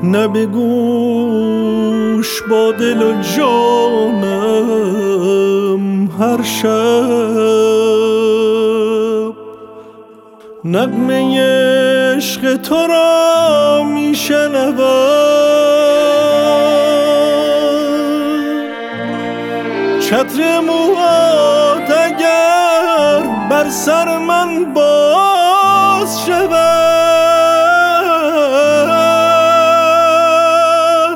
نه به گوش با دل و جانم هر شب نغمه عشق تو را می شنوم. چتر موهات اگر بر سر من باز شود،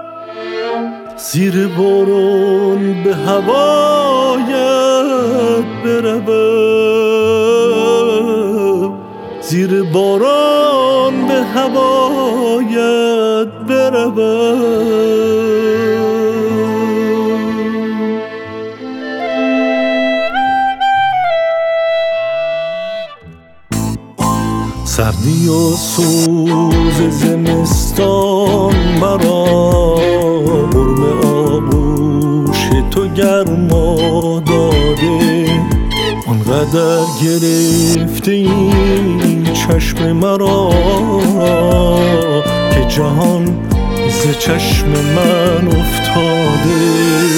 زیر بارون به هوایت بروم، زیر باران به هوایت بروم. سردی و سوز زمستان مرا قرم آغوش تو گرما داده، آنقدر گرفته این چشم مرا که جهان ز چشم من افتاده.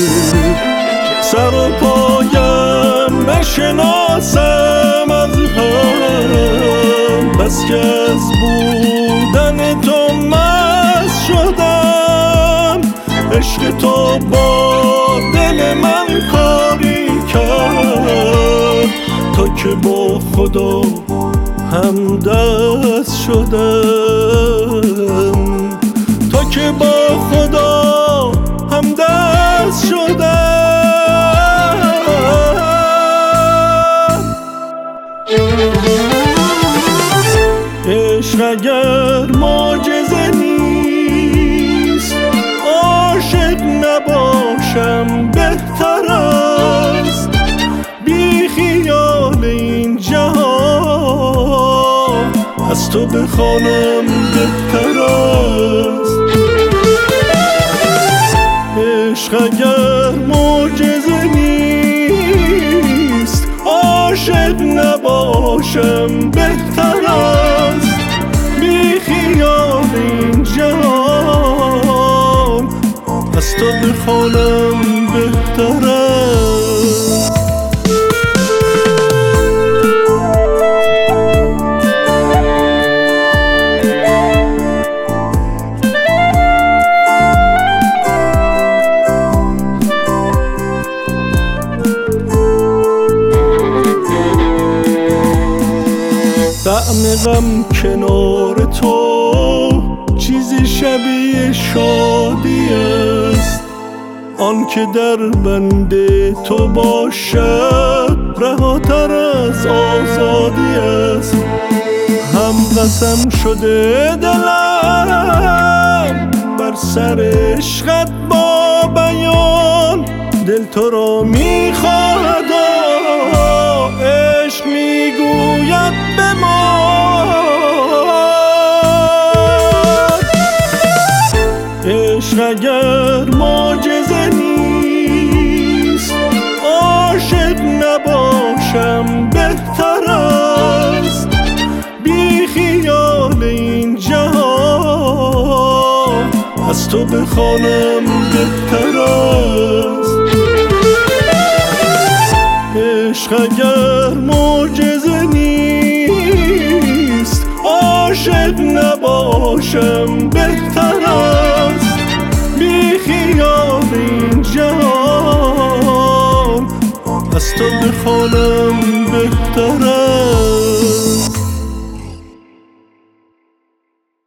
سر و پایم نشناسم از هم، بس که از بودن تو مست شدم. عشق تو با دل من کاری کرد تا که با خدا همدست شدم، تا که با خدا همدست شدم. عشق اگر معجزه نیست، عاشق نباشم بهتر است. بی خیال این جهان از تو بخوانم بهتر است. عشق اگر معجزه نیست، عاشق نباشم بهتر است. بی خیال این جهان از تو بخوانم بهتر است. طعم غم کنار تو چیزی شبیه شادی است. آن که در بند تو باشد رهاتر از آزادی است. هم قسم شده دلم بر سر عشقت با بیان، دل تو را میخواهد عشق میگوید بمان. عشق اگر معجزه نیست، عاشق نباشم بهتر است. بی خیال این جهان از تو بخوانم بهتر است. عشق اگر معجزه نیست، عاشق نباشم بهتر